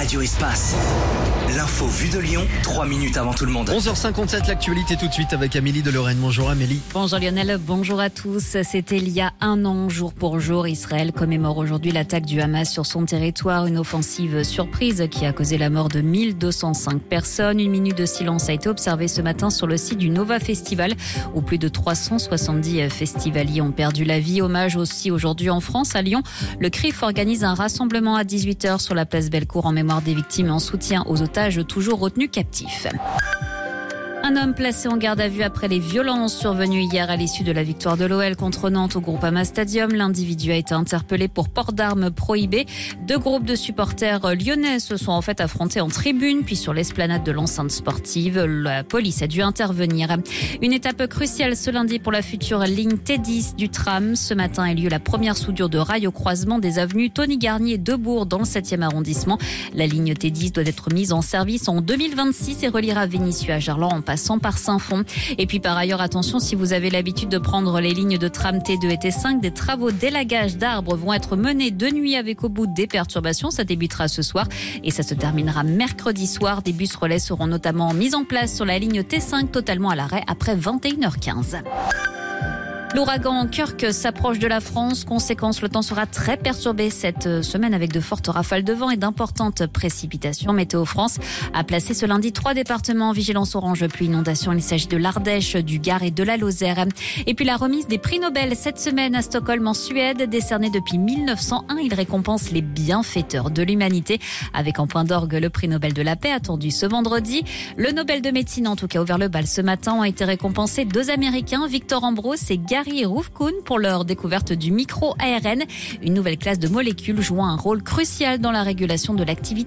Radio Espace. L'info vue de Lyon, 3 minutes avant tout le monde. 11h57, l'actualité tout de suite avec Amélie de Lorraine. Bonjour Amélie. Bonjour Lionel, bonjour à tous. C'était il y a un an, jour pour jour. Israël commémore aujourd'hui l'attaque du Hamas sur son territoire. Une offensive surprise qui a causé la mort de 1205 personnes. Une minute de silence a été observée ce matin sur le site du Nova Festival où plus de 370 festivaliers ont perdu la vie. Hommage aussi aujourd'hui en France, à Lyon. Le CRIF organise un rassemblement à 18h sur la place Bellecour en mémoire des victimes et en soutien aux otages toujours retenus captifs. Un homme placé en garde à vue après les violences survenues hier à l'issue de la victoire de l'OL contre Nantes au Groupama Stadium. L'individu a été interpellé pour port d'armes prohibé. Deux groupes de supporters lyonnais se sont en fait affrontés en tribune, puis sur l'esplanade de l'enceinte sportive. La police a dû intervenir. Une étape cruciale ce lundi pour la future ligne T10 du tram. Ce matin a lieu la première soudure de rail au croisement des avenues Tony Garnier et Debourg dans le 7e arrondissement. La ligne T10 doit être mise en service en 2026 et reliera Vénissieux à Gerland en passant par Saint-Fond. Et puis par ailleurs, attention, si vous avez l'habitude de prendre les lignes de tram T2 et T5, des travaux d'élagage d'arbres vont être menés de nuit avec au bout des perturbations. Ça débutera ce soir et ça se terminera mercredi soir. Des bus relais seront notamment mis en place sur la ligne T5, totalement à l'arrêt après 21h15. L'ouragan Kirk s'approche de la France. Conséquence, le temps sera très perturbé cette semaine avec de fortes rafales de vent et d'importantes précipitations. Météo France a placé ce lundi 3 départements en vigilance orange pluie inondation. Il s'agit de l'Ardèche, du Gard et de la Lozère. Et puis la remise des prix Nobel cette semaine à Stockholm en Suède, décerné depuis 1901. Il récompense les bienfaiteurs de l'humanité avec en point d'orgue le prix Nobel de la paix attendu ce vendredi. Le Nobel de médecine, en tout cas ouvert le bal ce matin, ont été récompensés deux Américains, Victor Ambros et Gary Ruvkun, pour leur découverte du micro-ARN, une nouvelle classe de molécules jouant un rôle crucial dans la régulation de l'activité